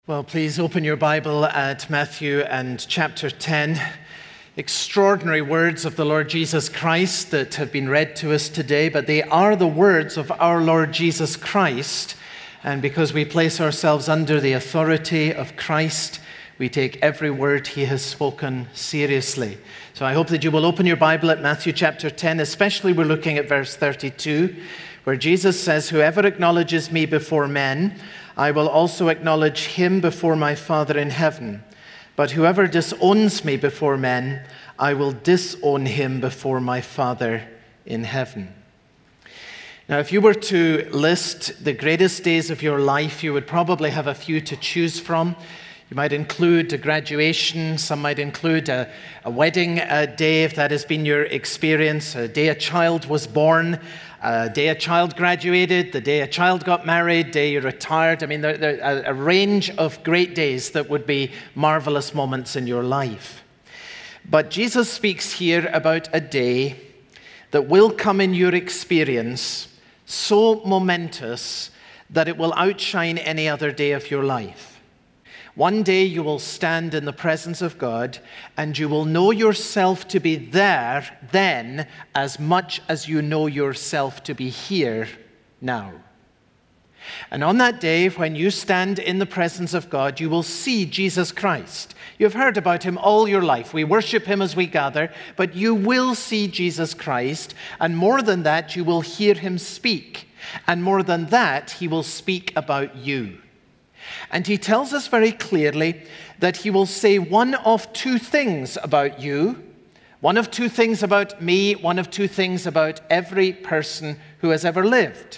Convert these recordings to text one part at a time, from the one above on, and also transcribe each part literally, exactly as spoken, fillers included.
Well, please open your Bible at Matthew and chapter ten. Extraordinary words of the Lord Jesus Christ that have been read to us today, but they are the words of our Lord Jesus Christ. And because we place ourselves under the authority of Christ, we take every word he has spoken seriously. So I hope that you will open your Bible at Matthew chapter ten, especially we're looking at verse thirty-two, where Jesus says, "Whoever acknowledges me before men, I will also acknowledge him before my Father in heaven. But whoever disowns me before men, I will disown him before my Father in heaven." Now, if you were to list the greatest days of your life, you would probably have a few to choose from. You might include a graduation, some might include a, a wedding a day, if that has been your experience, a day a child was born, a day a child graduated, the day a child got married, the day you retired. I mean, there, there are a range of great days that would be marvelous moments in your life. But Jesus speaks here about a day that will come in your experience so momentous that it will outshine any other day of your life. One day you will stand in the presence of God and you will know yourself to be there then as much as you know yourself to be here now. And on that day, when you stand in the presence of God, you will see Jesus Christ. You've heard about him all your life. We worship him as we gather, but you will see Jesus Christ. And more than that, you will hear him speak. And more than that, he will speak about you. And he tells us very clearly that he will say one of two things about you, one of two things about me, one of two things about every person who has ever lived.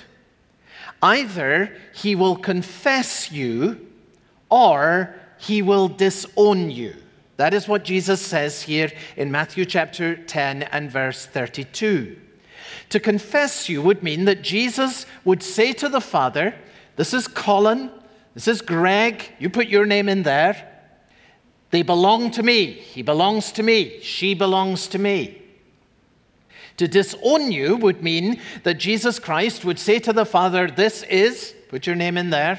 Either he will confess you or he will disown you. That is what Jesus says here in Matthew chapter ten and verse thirty-two. To confess you would mean that Jesus would say to the Father, "This is Colin, this is Greg, you put your name in there. They belong to me. He belongs to me. She belongs to me." To disown you would mean that Jesus Christ would say to the Father, "This is," put your name in there,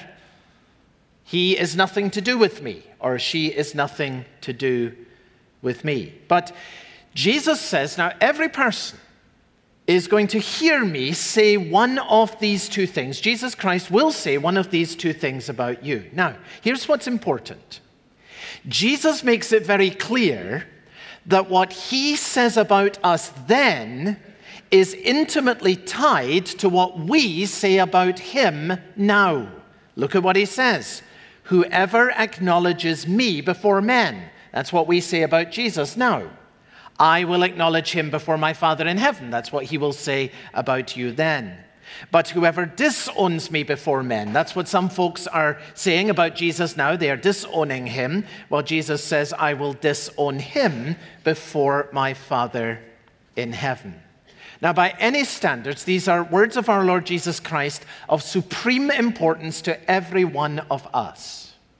"he is nothing to do with me," or "she is nothing to do with me." But Jesus says, now every person is going to hear me say one of these two things. Jesus Christ will say one of these two things about you. Now, here's what's important. Jesus makes it very clear that what he says about us then is intimately tied to what we say about him now. Look at what he says. "Whoever acknowledges me before men." That's what we say about Jesus now. "I will acknowledge him before my Father in heaven." That's what he will say about you then. "But whoever disowns me before men," that's what some folks are saying about Jesus now. They are disowning him. Well, Jesus says, "I will disown him before my Father in heaven." Now, by any standards, these are words of our Lord Jesus Christ of supreme importance to every one of us.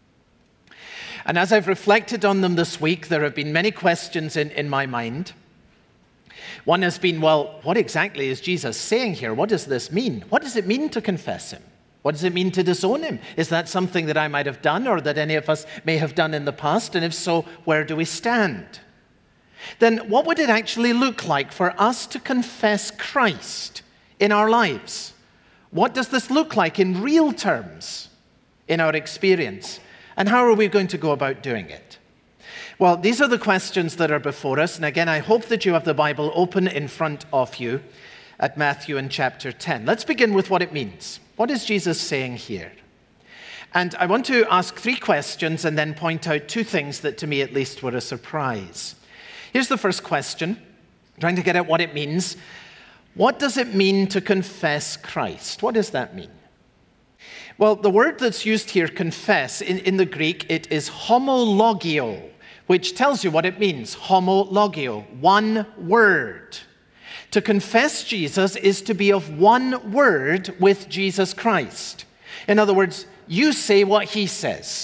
And as I've reflected on them this week, there have been many questions in, in my mind. One has been, well, what exactly is Jesus saying here? What does this mean? What does it mean to confess him? What does it mean to disown him? Is that something that I might have done or that any of us may have done in the past? And if so, where do we stand? Then what would it actually look like for us to confess Christ in our lives? What does this look like in real terms in our experience? And how are we going to go about doing it? Well, these are the questions that are before us. And again, I hope that you have the Bible open in front of you at Matthew in chapter ten. Let's begin with what it means. What is Jesus saying here? And I want to ask three questions and then point out two things that to me at least were a surprise. Here's the first question, trying to get at what it means. What does it mean to confess Christ? What does that mean? Well, the word that's used here, confess, in, in the Greek, it is homologio, which tells you what it means. Homologio, one word. To confess Jesus is to be of one word with Jesus Christ. In other words, you say what he says.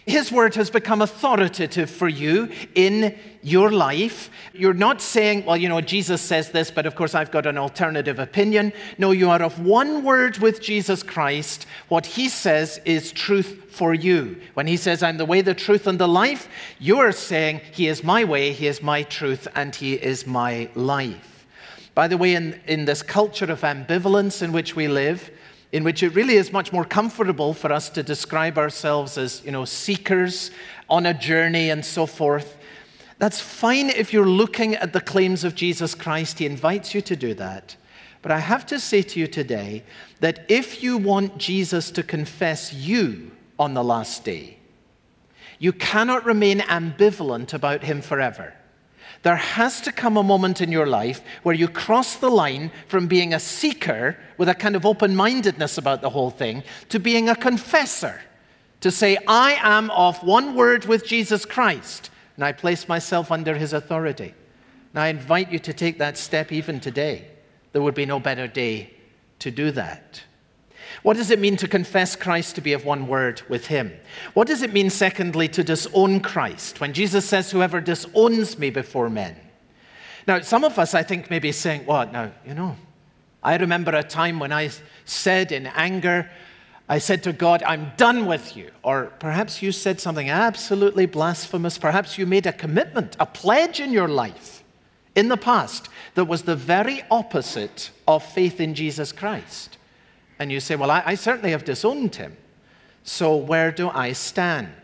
His word has become authoritative for you in your life. You're not saying, well, you know, Jesus says this, but of course I've got an alternative opinion. No, you are of one word with Jesus Christ. What he says is truth for you. When he says, I'm the way, the truth, and the life, you are saying, he is my way, he is my truth, and he is my life. By the way, in, in this culture of ambivalence in which we live, in which it really is much more comfortable for us to describe ourselves as, you know, seekers on a journey and so forth. That's fine if you're looking at the claims of Jesus Christ. He invites you to do that. But I have to say to you today that if you want Jesus to confess you on the last day, you cannot remain ambivalent about him forever. There has to come a moment in your life where you cross the line from being a seeker with a kind of open-mindedness about the whole thing to being a confessor, to say, I am of one word with Jesus Christ, and I place myself under his authority. And I invite you to take that step even today. There would be no better day to do that. What does it mean to confess Christ, to be of one word with him? What does it mean, secondly, to disown Christ? When Jesus says, whoever disowns me before men. Now, some of us, I think, may be saying, what? Now, you know, I remember a time when I said in anger, I said to God, I'm done with you. Or perhaps you said something absolutely blasphemous. Perhaps you made a commitment, a pledge in your life in the past that was the very opposite of faith in Jesus Christ. And you say, well, I, I certainly have disowned him. So where do I stand?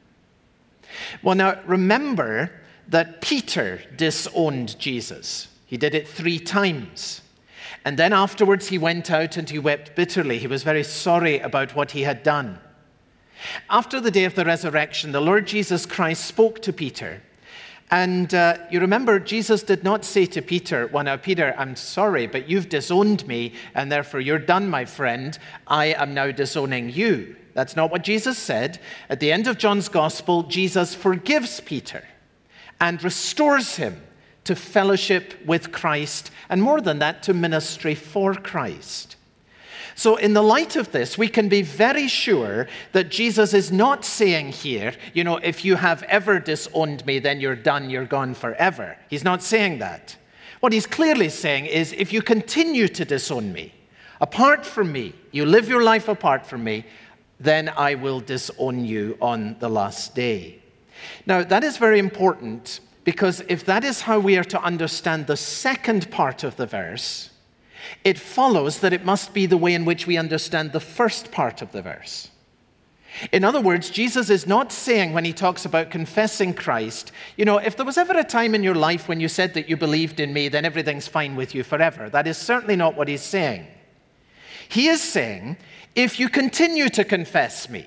Well, now, remember that Peter disowned Jesus. He did it three times. And then afterwards he went out and he wept bitterly. He was very sorry about what he had done. After the day of the resurrection, the Lord Jesus Christ spoke to Peter. And uh, you remember, Jesus did not say to Peter, well, now, Peter, I'm sorry, but you've disowned me, and therefore you're done, my friend. I am now disowning you. That's not what Jesus said. At the end of John's Gospel, Jesus forgives Peter and restores him to fellowship with Christ, and more than that, to ministry for Christ. So in the light of this, we can be very sure that Jesus is not saying here, you know, if you have ever disowned me, then you're done, you're gone forever. He's not saying that. What he's clearly saying is, if you continue to disown me, apart from me, you live your life apart from me, then I will disown you on the last day. Now, that is very important, because if that is how we are to understand the second part of the verse, it follows that it must be the way in which we understand the first part of the verse. In other words, Jesus is not saying, when he talks about confessing Christ, you know, if there was ever a time in your life when you said that you believed in me, then everything's fine with you forever. That is certainly not what he's saying. He is saying, if you continue to confess me,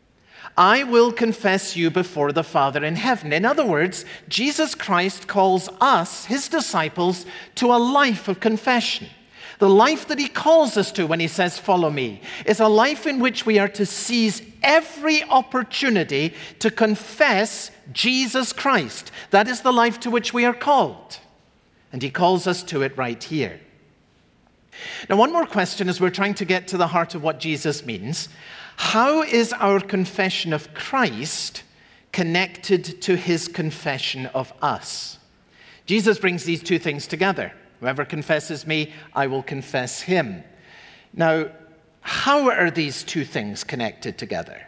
I will confess you before the Father in heaven. In other words, Jesus Christ calls us, his disciples, to a life of confession. The life that he calls us to when he says, follow me, is a life in which we are to seize every opportunity to confess Jesus Christ. That is the life to which we are called. And he calls us to it right here. Now, one more question as we're trying to get to the heart of what Jesus means. How is our confession of Christ connected to his confession of us? Jesus brings these two things together. Whoever confesses me, I will confess him. Now, how are these two things connected together?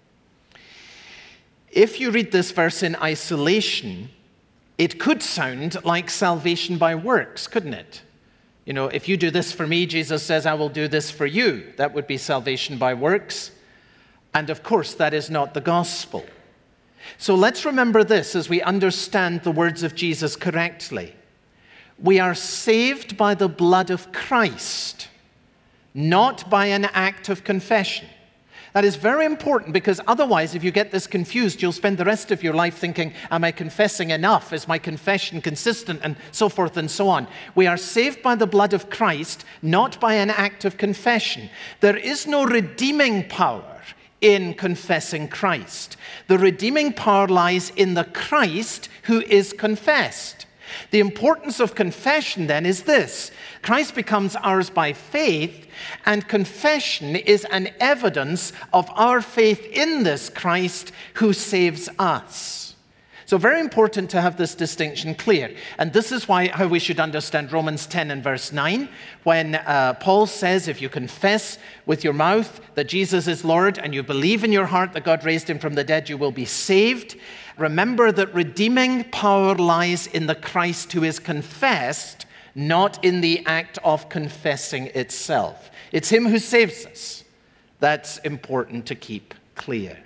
If you read this verse in isolation, it could sound like salvation by works, couldn't it? You know, if you do this for me, Jesus says, I will do this for you. That would be salvation by works. And of course, that is not the gospel. So let's remember this as we understand the words of Jesus correctly. We are saved by the blood of Christ, not by an act of confession. That is very important, because otherwise, if you get this confused, you'll spend the rest of your life thinking, am I confessing enough? Is my confession consistent? And so forth and so on. We are saved by the blood of Christ, not by an act of confession. There is no redeeming power in confessing Christ. The redeeming power lies in the Christ who is confessed. The importance of confession then is this: Christ becomes ours by faith, and confession is an evidence of our faith in this Christ who saves us. So very important to have this distinction clear. And this is why how we should understand Romans ten and verse nine, when uh, Paul says, if you confess with your mouth that Jesus is Lord and you believe in your heart that God raised him from the dead, you will be saved. Remember that redeeming power lies in the Christ who is confessed, not in the act of confessing itself. It's him who saves us. That's important to keep clear.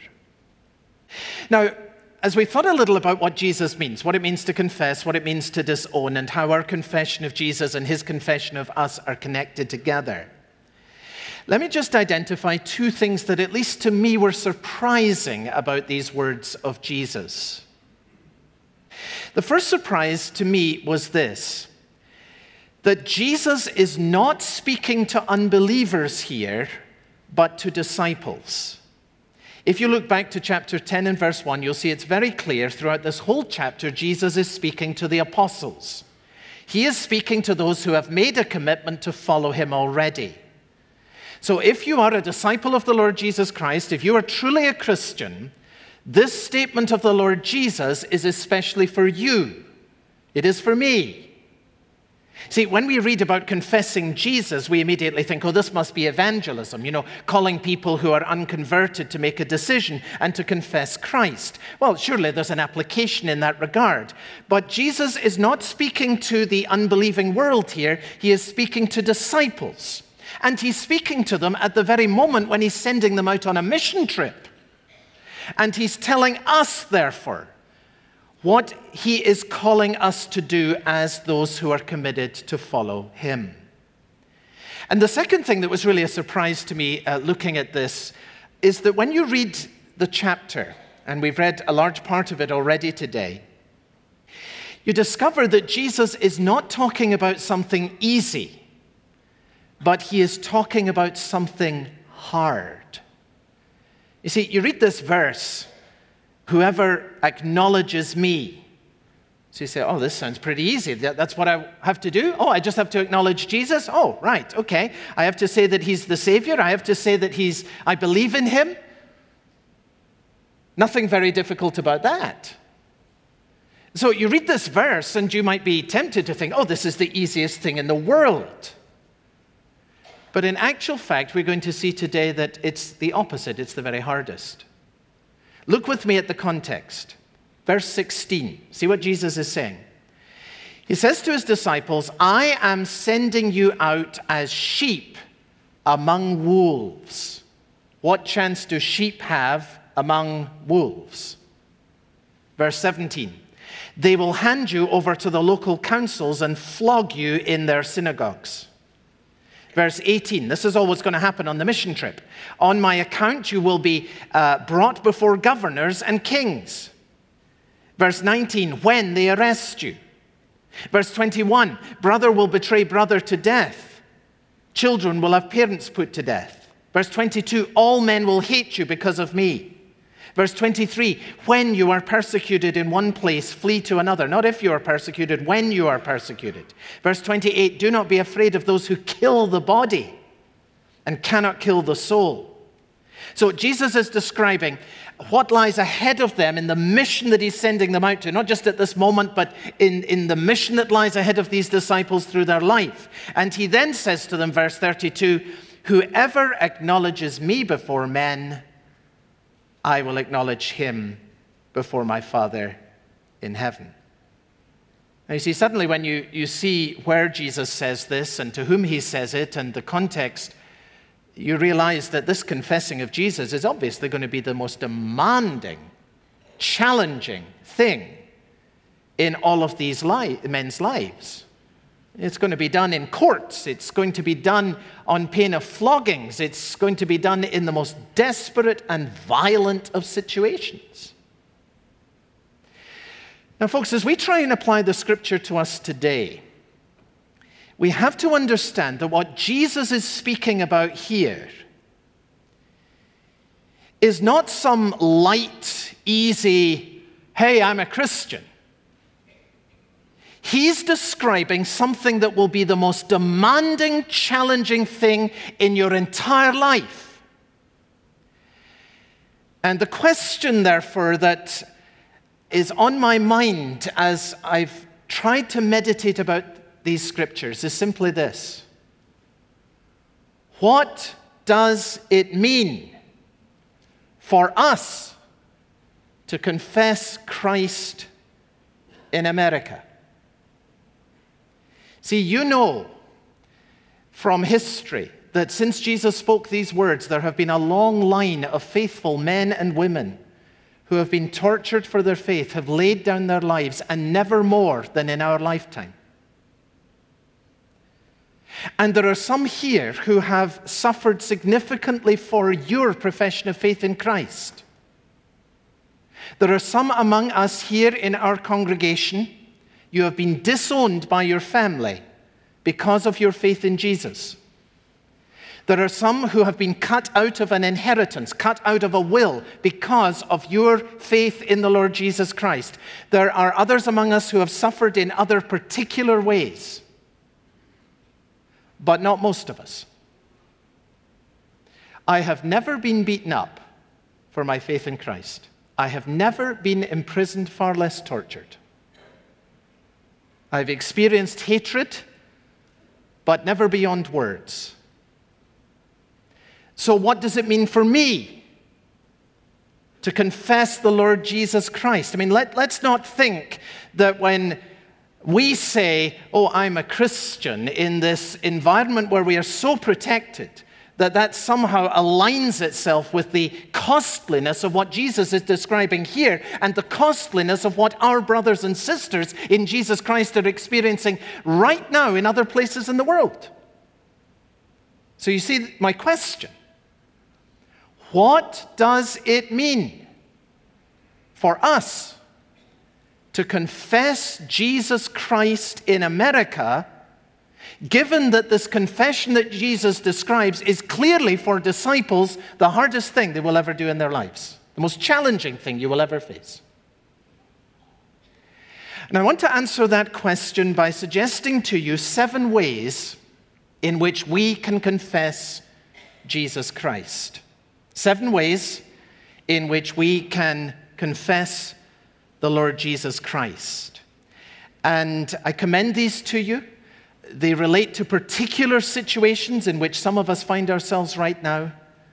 Now, as we thought a little about what Jesus means, what it means to confess, what it means to disown, and how our confession of Jesus and his confession of us are connected together, let me just identify two things that, at least to me, were surprising about these words of Jesus. The first surprise to me was this: that Jesus is not speaking to unbelievers here, but to disciples. If you look back to chapter ten and verse one, you'll see it's very clear throughout this whole chapter, Jesus is speaking to the apostles. He is speaking to those who have made a commitment to follow him already. So if you are a disciple of the Lord Jesus Christ, if you are truly a Christian, this statement of the Lord Jesus is especially for you. It is for me. See, when we read about confessing Jesus, we immediately think, oh, this must be evangelism, you know, calling people who are unconverted to make a decision and to confess Christ. Well, surely there's an application in that regard. But Jesus is not speaking to the unbelieving world here. He is speaking to disciples. And he's speaking to them at the very moment when he's sending them out on a mission trip. And he's telling us, therefore, what he is calling us to do as those who are committed to follow him. And the second thing that was really a surprise to me uh, looking at this is that when you read the chapter, and we've read a large part of it already today, you discover that Jesus is not talking about something easy, but he is talking about something hard. You see, you read this verse, whoever acknowledges me. So you say, oh, this sounds pretty easy. That's what I have to do? Oh, I just have to acknowledge Jesus? Oh, right, okay. I have to say that he's the Savior. I have to say that he's, I believe in him. Nothing very difficult about that. So you read this verse and you might be tempted to think, oh, this is the easiest thing in the world. But in actual fact, we're going to see today that it's the opposite. It's the very hardest. Look with me at the context. Verse sixteen. See what Jesus is saying. He says to his disciples, I am sending you out as sheep among wolves. What chance do sheep have among wolves? Verse seventeen. They will hand you over to the local councils and flog you in their synagogues. Verse eighteen, this is all what's going to happen on the mission trip. On my account, you will be uh, brought before governors and kings. Verse nineteen, when they arrest you. Verse twenty-one, brother will betray brother to death. Children will have parents put to death. Verse twenty-two, all men will hate you because of me. Verse twenty-three, when you are persecuted in one place, flee to another. Not if you are persecuted, when you are persecuted. Verse twenty-eight, do not be afraid of those who kill the body and cannot kill the soul. So Jesus is describing what lies ahead of them in the mission that he's sending them out to, not just at this moment, but in, in the mission that lies ahead of these disciples through their life. And he then says to them, verse thirty-two, whoever acknowledges me before men, I will acknowledge him before my Father in heaven. Now you see, suddenly when you, you see where Jesus says this and to whom he says it and the context, you realize that this confessing of Jesus is obviously going to be the most demanding, challenging thing in all of these li- men's lives. It's going to be done in courts. It's going to be done on pain of floggings. It's going to be done in the most desperate and violent of situations. Now, folks, as we try and apply the scripture to us today, we have to understand that what Jesus is speaking about here is not some light, easy, hey, I'm a Christian. He's describing something that will be the most demanding, challenging thing in your entire life. And the question, therefore, that is on my mind as I've tried to meditate about these scriptures is simply this. What does it mean for us to confess Christ in America? See, you know from history that since Jesus spoke these words, there have been a long line of faithful men and women who have been tortured for their faith, have laid down their lives, and never more than in our lifetime. And there are some here who have suffered significantly for your profession of faith in Christ. There are some among us here in our congregation. You have been disowned by your family because of your faith in Jesus. There are some who have been cut out of an inheritance, cut out of a will because of your faith in the Lord Jesus Christ. There are others among us who have suffered in other particular ways, but not most of us. I have never been beaten up for my faith in Christ. I have never been imprisoned, far less tortured. I've experienced hatred, but never beyond words. So what does it mean for me to confess the Lord Jesus Christ? I mean, let, let's not think that when we say, oh, I'm a Christian in this environment where we are so protected, that that somehow aligns itself with the costliness of what Jesus is describing here and the costliness of what our brothers and sisters in Jesus Christ are experiencing right now in other places in the world. So you see my question. What does it mean for us to confess Jesus Christ in America, given that this confession that Jesus describes is clearly for disciples the hardest thing they will ever do in their lives, the most challenging thing you will ever face? And I want to answer that question by suggesting to you seven ways in which we can confess Jesus Christ. Seven ways in which we can confess the Lord Jesus Christ. And I commend these to you. They relate to particular situations in which some of us find ourselves right now.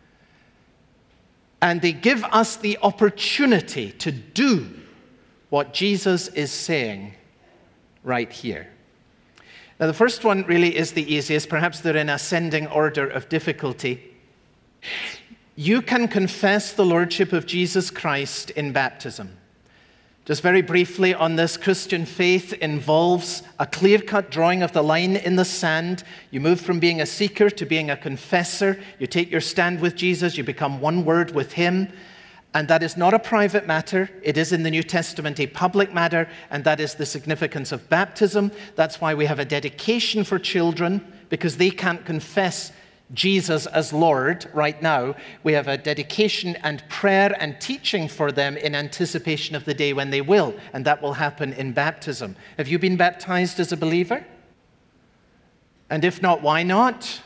And they give us the opportunity to do what Jesus is saying right here. Now, the first one really is the easiest. Perhaps they're in ascending order of difficulty. You can confess the Lordship of Jesus Christ in baptism. Just very briefly on this, Christian faith involves a clear-cut drawing of the line in the sand. You move from being a seeker to being a confessor. You take your stand with Jesus. You become one word with him. And that is not a private matter. It is in the New Testament a public matter, and that is the significance of baptism. That's why we have a dedication for children, because they can't confess Jesus as Lord right now. We have a dedication and prayer and teaching for them in anticipation of the day when they will, and that will happen in baptism. Have you been baptized as a believer? And if not, why not?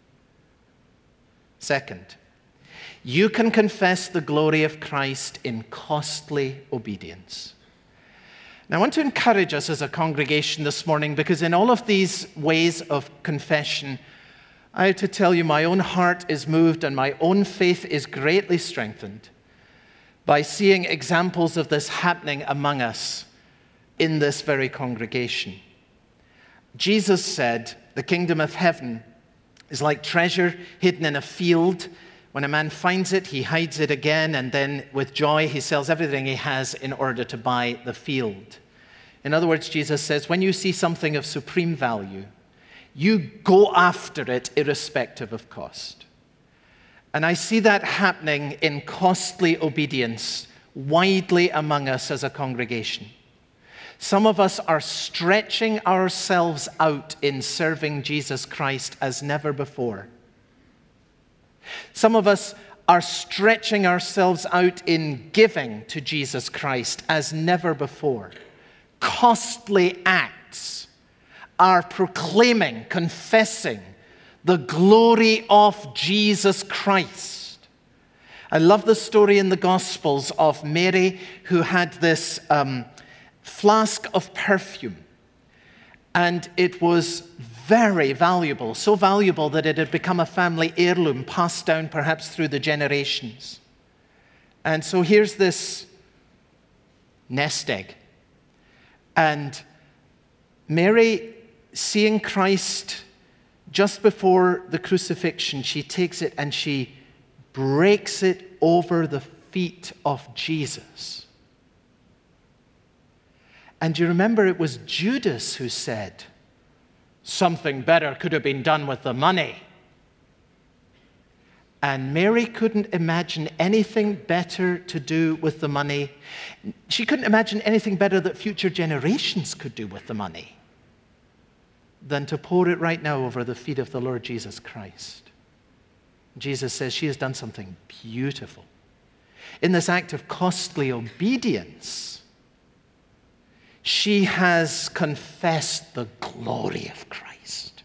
Second, you can confess the glory of Christ in costly obedience. Now, I want to encourage us as a congregation this morning, because in all of these ways of confession, I have to tell you, my own heart is moved and my own faith is greatly strengthened by seeing examples of this happening among us in this very congregation. Jesus said, the kingdom of heaven is like treasure hidden in a field. When a man finds it, he hides it again, and then with joy he sells everything he has in order to buy the field. In other words, Jesus says, when you see something of supreme value, you go after it irrespective of cost. And I see that happening in costly obedience widely among us as a congregation. Some of us are stretching ourselves out in serving Jesus Christ as never before. Some of us are stretching ourselves out in giving to Jesus Christ as never before. Costly acts acts are proclaiming, confessing the glory of Jesus Christ. I love the story in the Gospels of Mary who had this um, flask of perfume. And it was very valuable, so valuable that it had become a family heirloom passed down perhaps through the generations. And so here's this nest egg. And Mary, seeing Christ just before the crucifixion, she takes it and she breaks it over the feet of Jesus. And you remember it was Judas who said, something better could have been done with the money. And Mary couldn't imagine anything better to do with the money. She couldn't imagine anything better that future generations could do with the money than to pour it right now over the feet of the Lord Jesus Christ. Jesus says she has done something beautiful. In this act of costly obedience, she has confessed the glory of Christ.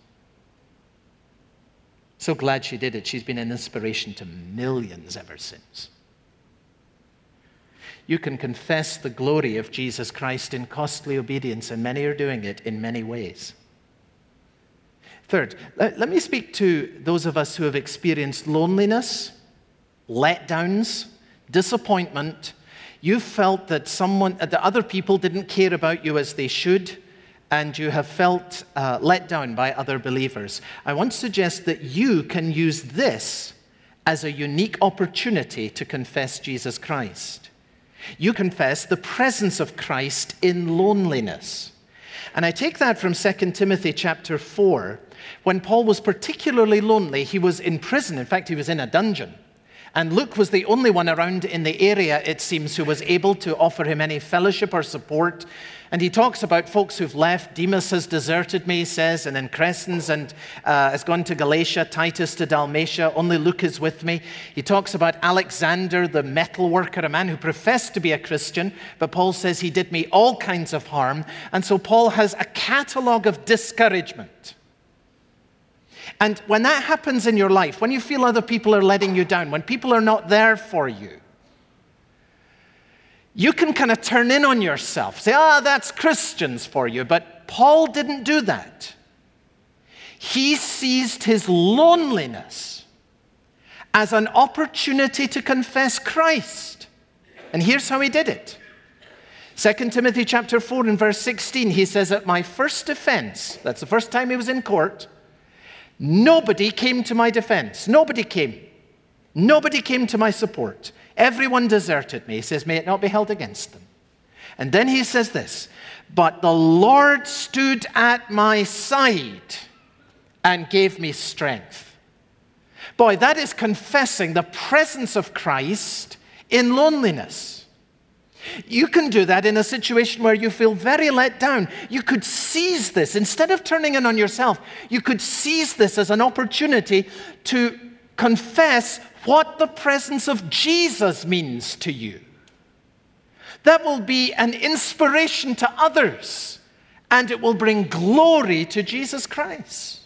So glad she did it. She's been an inspiration to millions ever since. You can confess the glory of Jesus Christ in costly obedience, and many are doing it in many ways. Third, let, let me speak to those of us who have experienced loneliness, letdowns, disappointment. You felt that someone, that other people didn't care about you as they should, and you have felt uh, let down by other believers. I want to suggest that you can use this as a unique opportunity to confess Jesus Christ. You confess the presence of Christ in loneliness. And I take that from Second Timothy chapter four. When Paul was particularly lonely, he was in prison. In fact, he was in a dungeon. And Luke was the only one around in the area, it seems, who was able to offer him any fellowship or support. And he talks about folks who've left. Demas has deserted me, he says, and then Crescens and uh, has gone to Galatia, Titus to Dalmatia, only Luke is with me. He talks about Alexander, the metal worker, a man who professed to be a Christian, but Paul says he did me all kinds of harm. And so Paul has a catalogue of discouragement. And when that happens in your life, when you feel other people are letting you down, when people are not there for you, you can kind of turn in on yourself. Say, ah, that's Christians for you. But Paul didn't do that. He seized his loneliness as an opportunity to confess Christ. And here's how he did it. Second Timothy chapter four and verse sixteen, he says, at my first offense, that's the first time he was in court, nobody came to my defense. Nobody came. Nobody came to my support. Everyone deserted me. He says, may it not be held against them. And then he says this, but the Lord stood at my side and gave me strength. Boy, that is confessing the presence of Christ in loneliness. You can do that in a situation where you feel very let down. You could seize this. Instead of turning in on yourself, you could seize this as an opportunity to confess what the presence of Jesus means to you. That will be an inspiration to others, and it will bring glory to Jesus Christ.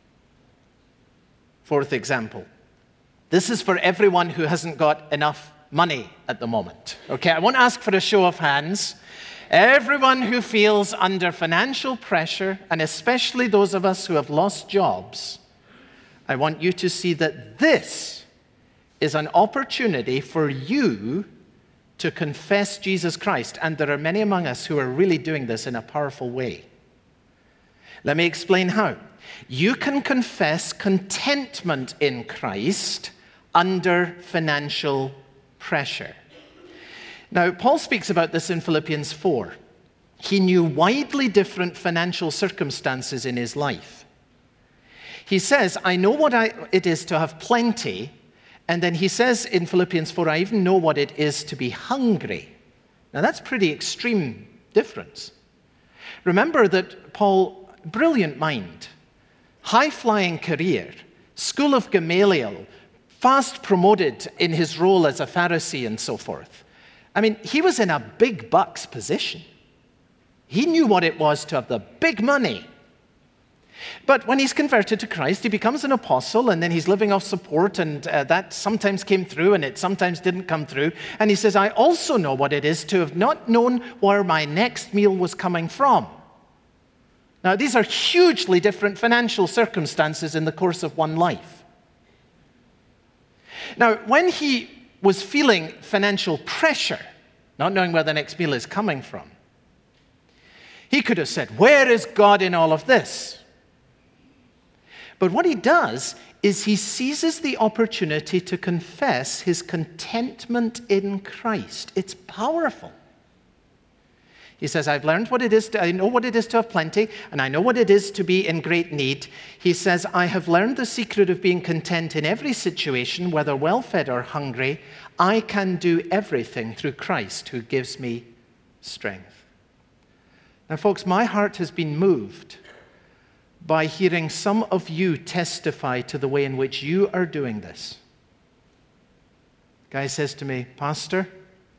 Fourth example. This is for everyone who hasn't got enough money at the moment. Okay, I won't ask for a show of hands. Everyone who feels under financial pressure, and especially those of us who have lost jobs, I want you to see that this is an opportunity for you to confess Jesus Christ. And there are many among us who are really doing this in a powerful way. Let me explain how. You can confess contentment in Christ under financial pressure. Now, Paul speaks about this in Philippians four. He knew widely different financial circumstances in his life. He says, I know what I, it is to have plenty. And then he says in Philippians four, I even know what it is to be hungry. Now that's pretty extreme difference. Remember that Paul, brilliant mind, high-flying career, school of Gamaliel, fast promoted in his role as a Pharisee and so forth. I mean, he was in a big bucks position. He knew what it was to have the big money. But when he's converted to Christ, he becomes an apostle, and then he's living off support, and uh, that sometimes came through, and it sometimes didn't come through. And he says, I also know what it is to have not known where my next meal was coming from. Now, these are hugely different financial circumstances in the course of one life. Now, when he was feeling financial pressure, not knowing where the next meal is coming from, he could have said, where is God in all of this? But what he does is he seizes the opportunity to confess his contentment in Christ. It's powerful. He says, I've learned what it is to, I know what it is to have plenty, and I know what it is to be in great need. He says, I have learned the secret of being content in every situation, whether well-fed or hungry. I can do everything through Christ who gives me strength. Now, folks, my heart has been moved by hearing some of you testify to the way in which you are doing this. Guy says to me, Pastor,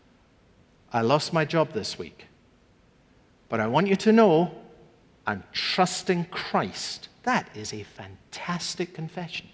I lost my job this week. But I want you to know I'm trusting Christ. That is a fantastic confession.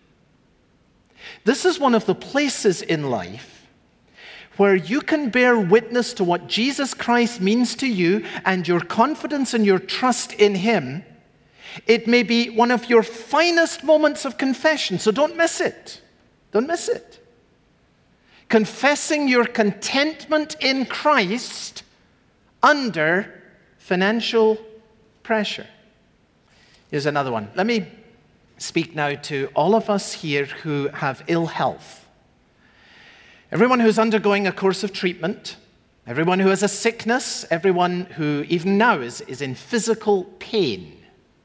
This is one of the places in life where you can bear witness to what Jesus Christ means to you and your confidence and your trust in him. It may be one of your finest moments of confession, so don't miss it. Don't miss it. Confessing your contentment in Christ under financial pressure. Here's another one. Let me speak now to all of us here who have ill health. Everyone who's undergoing a course of treatment, everyone who has a sickness, everyone who even now is, is in physical pain.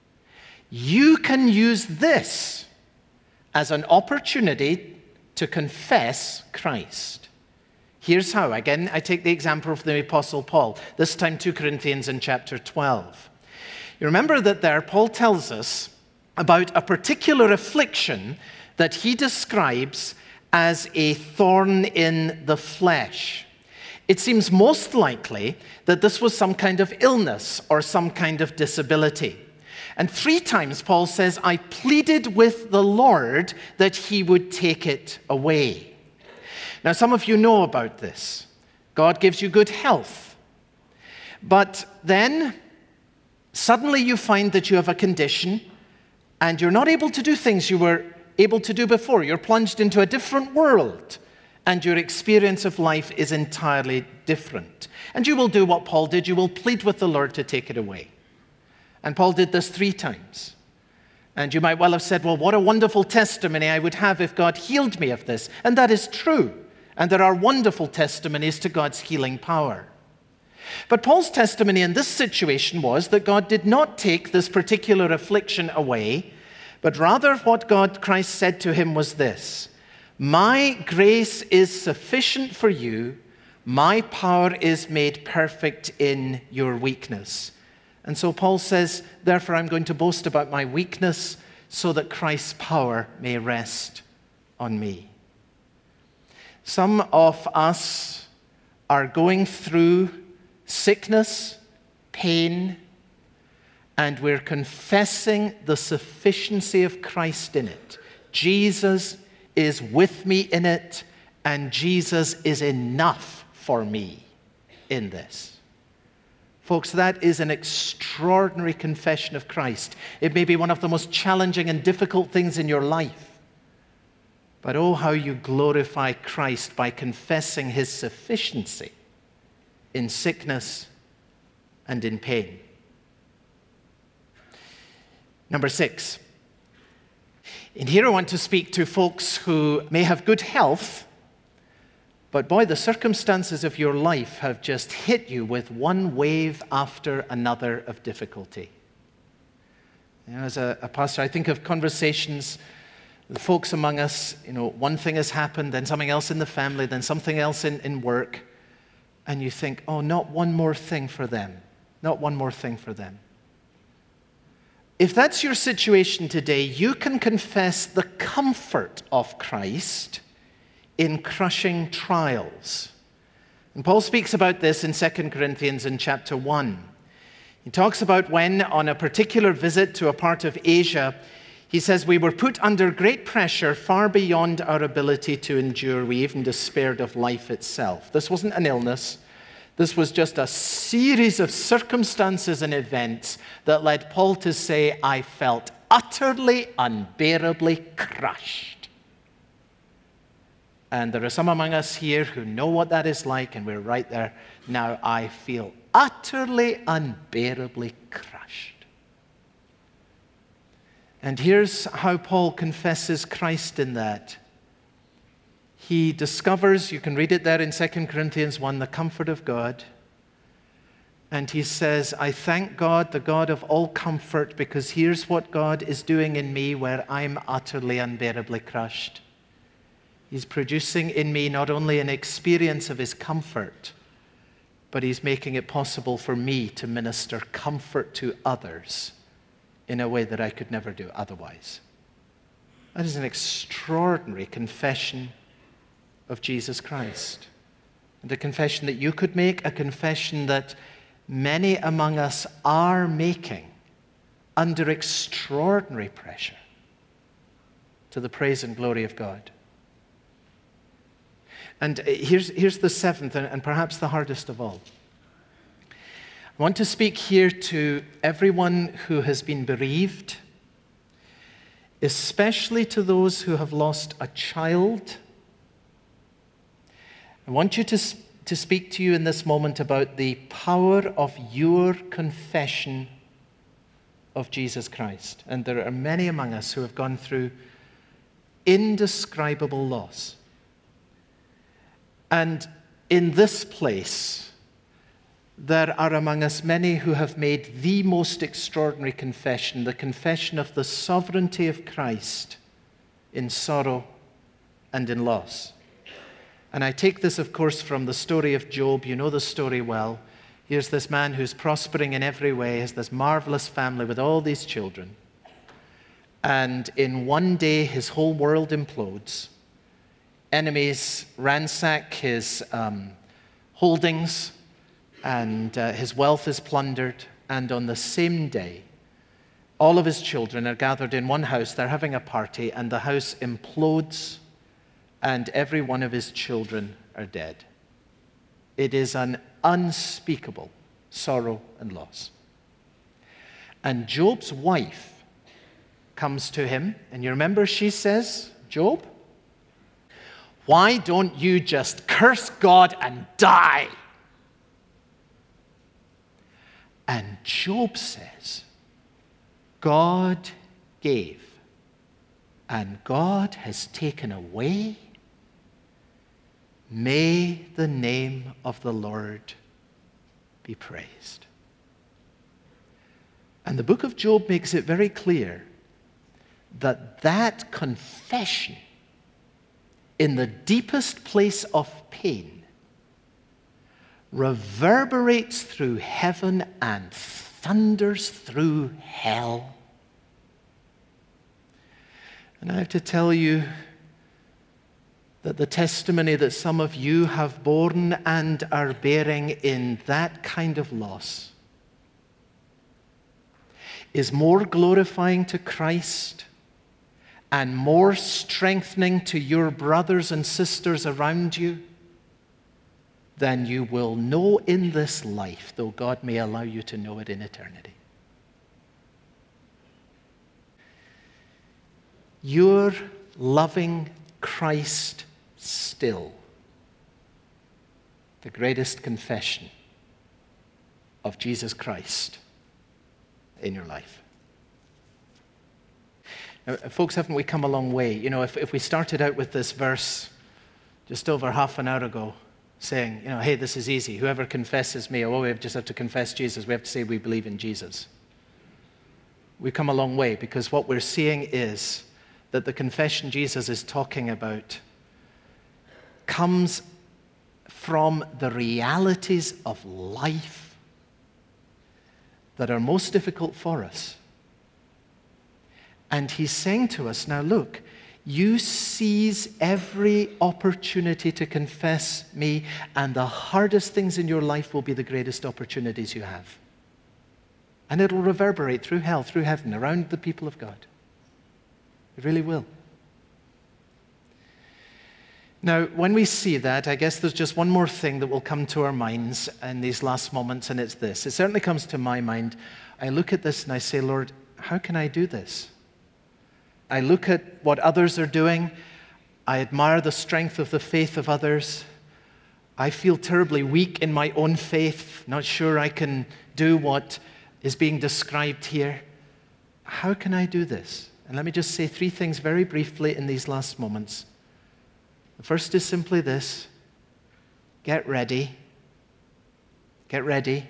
You can use this as an opportunity to confess Christ. Here's how. Again, I take the example of the Apostle Paul, this time two Corinthians in chapter twelve. You remember that there Paul tells us about a particular affliction that he describes as a thorn in the flesh. It seems most likely that this was some kind of illness or some kind of disability. And three times Paul says, I pleaded with the Lord that he would take it away. Now, some of you know about this. God gives you good health. But then, suddenly you find that you have a condition and you're not able to do things you were able to do before. You're plunged into a different world and your experience of life is entirely different. And you will do what Paul did. You will plead with the Lord to take it away. And Paul did this three times. And you might well have said, well, what a wonderful testimony I would have if God healed me of this. And that is true. And there are wonderful testimonies to God's healing power. But Paul's testimony in this situation was that God did not take this particular affliction away, but rather what God, Christ said to him was this: my grace is sufficient for you. My power is made perfect in your weakness. And so Paul says, therefore I'm going to boast about my weakness so that Christ's power may rest on me. Some of us are going through sickness, pain, and we're confessing the sufficiency of Christ in it. Jesus is with me in it, and Jesus is enough for me in this. Folks, that is an extraordinary confession of Christ. It may be one of the most challenging and difficult things in your life. But oh, how you glorify Christ by confessing his sufficiency in sickness and in pain. Number six. And here I want to speak to folks who may have good health, but boy, the circumstances of your life have just hit you with one wave after another of difficulty. You know, as a, a pastor, I think of conversations with folks among us. You know, one thing has happened, then something else in the family, then something else in, in work, and you think, oh, not one more thing for them. Not one more thing for them. If that's your situation today, you can confess the comfort of Christ in crushing trials. And Paul speaks about this in Second Corinthians in chapter one. He talks about when, on a particular visit to a part of Asia, he says, we were put under great pressure far beyond our ability to endure. We even despaired of life itself. This wasn't an illness. This was just a series of circumstances and events that led Paul to say, I felt utterly, unbearably crushed. And there are some among us here who know what that is like, and we're right there. Now I feel utterly, unbearably crushed. And here's how Paul confesses Christ in that. He discovers, you can read it there in Second Corinthians one, the comfort of God. And he says, I thank God, the God of all comfort, because here's what God is doing in me where I'm utterly, unbearably crushed. He's producing in me not only an experience of his comfort, but he's making it possible for me to minister comfort to others in a way that I could never do otherwise. That is an extraordinary confession of Jesus Christ. And a confession that you could make, a confession that many among us are making under extraordinary pressure to the praise and glory of God. And here's, here's the seventh, and perhaps the hardest of all. I want to speak here to everyone who has been bereaved, especially to those who have lost a child. I want you to, to speak to you in this moment about the power of your confession of Jesus Christ. And there are many among us who have gone through indescribable loss. And in this place, there are among us many who have made the most extraordinary confession, the confession of the sovereignty of Christ in sorrow and in loss. And I take this, of course, from the story of Job. You know the story well. Here's this man who's prospering in every way, has this marvelous family with all these children. And in one day, his whole world implodes. Enemies ransack his um, holdings, and uh, his wealth is plundered. And on the same day, all of his children are gathered in one house. They're having a party, and the house implodes, and every one of his children are dead. It is an unspeakable sorrow and loss. And Job's wife comes to him, and you remember she says, Job, why don't you just curse God and die? And Job says, God gave, and God has taken away. May the name of the Lord be praised. And the book of Job makes it very clear that that confession in the deepest place of pain reverberates through heaven and thunders through hell. And I have to tell you that the testimony that some of you have borne and are bearing in that kind of loss is more glorifying to Christ and more strengthening to your brothers and sisters around you than you will know in this life, though God may allow you to know it in eternity. You're loving Christ still, the greatest confession of Jesus Christ in your life. Now, folks, haven't we come a long way? You know, if, if we started out with this verse just over half an hour ago, saying, you know, hey, this is easy. Whoever confesses me, oh, we just have to confess Jesus. We have to say we believe in Jesus. We've come a long way, because what we're seeing is that the confession Jesus is talking about comes from the realities of life that are most difficult for us. And he's saying to us, now look, you seize every opportunity to confess me, and the hardest things in your life will be the greatest opportunities you have. And it'll reverberate through hell, through heaven, around the people of God. It really will. Now, when we see that, I guess there's just one more thing that will come to our minds in these last moments, and it's this. It certainly comes to my mind. I look at this and I say, Lord, how can I do this? I look at what others are doing. I admire the strength of the faith of others. I feel terribly weak in my own faith, not sure I can do what is being described here. How can I do this? And let me just say three things very briefly in these last moments. The first is simply this: get ready. Get ready.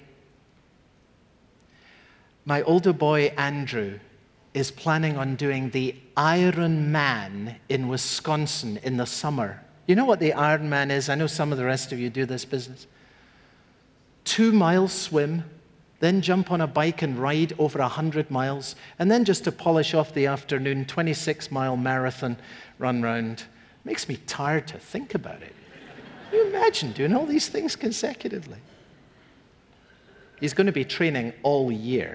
My older boy, Andrew, is planning on doing the Ironman in Wisconsin in the summer. You know what the Ironman is? I know some of the rest of you do this business. Two mile swim, then jump on a bike and ride over one hundred miles, and then just to polish off the afternoon, twenty-six mile marathon run round. Makes me tired to think about it. Can you imagine doing all these things consecutively? He's going to be training all year.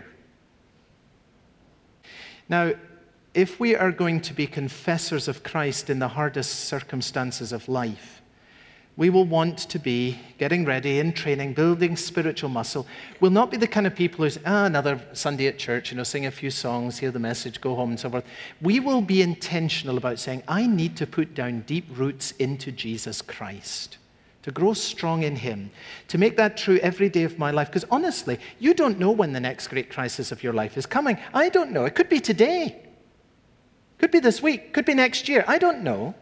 Now, if we are going to be confessors of Christ in the hardest circumstances of life, we will want to be getting ready, in training, building spiritual muscle. We'll not be the kind of people who say, ah, another Sunday at church, you know, sing a few songs, hear the message, go home, and so forth. We will be intentional about saying, I need to put down deep roots into Jesus Christ, to grow strong in Him, to make that true every day of my life. Because honestly, you don't know when the next great crisis of your life is coming. I don't know. It could be today. Could be this week. Could be next year. I don't know.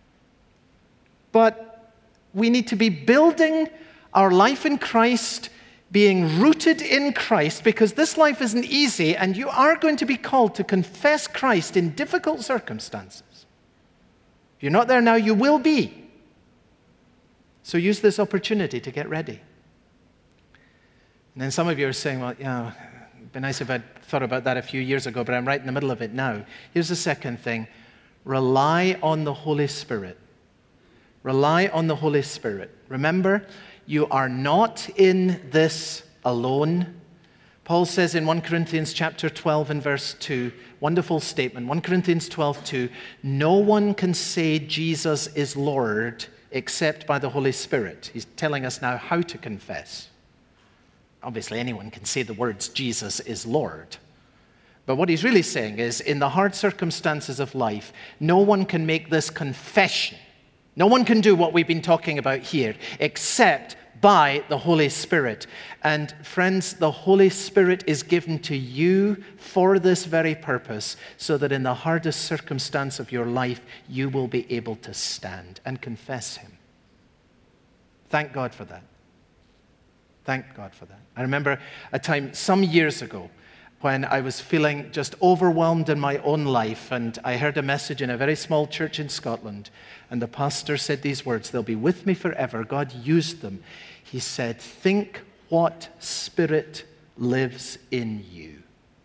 But we need to be building our life in Christ, being rooted in Christ, because this life isn't easy, and you are going to be called to confess Christ in difficult circumstances. If you're not there now, you will be. So use this opportunity to get ready. And then some of you are saying, well, yeah, it'd be nice if I'd thought about that a few years ago, but I'm right in the middle of it now. Here's the second thing. Rely on the Holy Spirit. Rely on the Holy Spirit. Remember, you are not in this alone. Paul says in First Corinthians chapter twelve and verse two, wonderful statement, First Corinthians twelve two, no one can say Jesus is Lord except by the Holy Spirit. He's telling us now how to confess. Obviously, anyone can say the words Jesus is Lord. But what he's really saying is, in the hard circumstances of life, no one can make this confession. No one can do what we've been talking about here except by the Holy Spirit. And friends, the Holy Spirit is given to you for this very purpose, so that in the hardest circumstance of your life, you will be able to stand and confess Him. Thank God for that. Thank God for that. I remember a time some years ago when I was feeling just overwhelmed in my own life, and I heard a message in a very small church in Scotland, and the pastor said these words, they'll be with me forever. God used them. He said, think what spirit lives in you.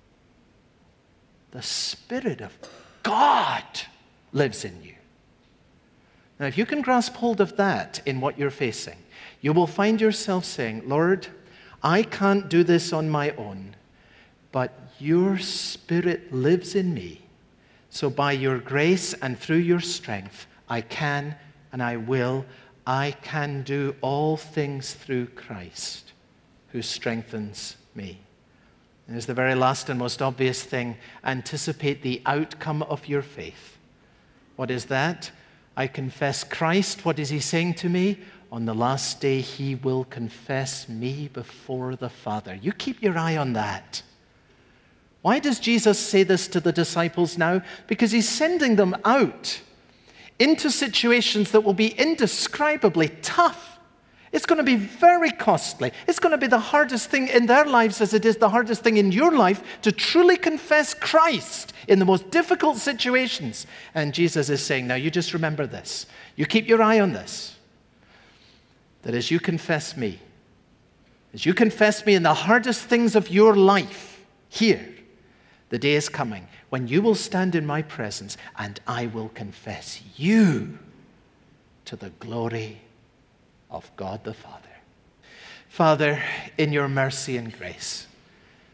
The Spirit of God lives in you. Now, if you can grasp hold of that in what you're facing, you will find yourself saying, Lord, I can't do this on my own, but your Spirit lives in me. So by your grace and through your strength, I can and I will, I can do all things through Christ who strengthens me. And as the very last and most obvious thing, anticipate the outcome of your faith. What is that? I confess Christ. What is He saying to me? On the last day, He will confess me before the Father. You keep your eye on that. Why does Jesus say this to the disciples now? Because He's sending them out into situations that will be indescribably tough. It's going to be very costly. It's going to be the hardest thing in their lives as it is the hardest thing in your life to truly confess Christ in the most difficult situations. And Jesus is saying, now you just remember this. You keep your eye on this. That as you confess me, as you confess me in the hardest things of your life here, the day is coming when you will stand in my presence and I will confess you to the glory of God the Father. Father, in your mercy and grace,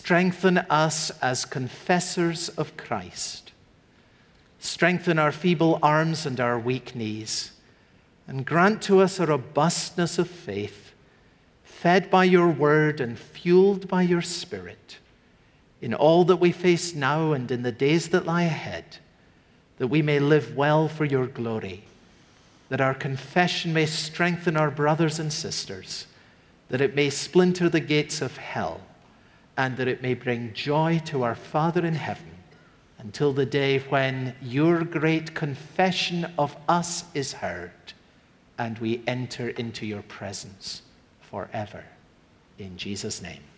strengthen us as confessors of Christ. Strengthen our feeble arms and our weak knees, and grant to us a robustness of faith, fed by your word and fueled by your Spirit, in all that we face now and in the days that lie ahead, that we may live well for your glory, that our confession may strengthen our brothers and sisters, that it may splinter the gates of hell, and that it may bring joy to our Father in heaven until the day when your great confession of us is heard and we enter into your presence forever. In Jesus' name.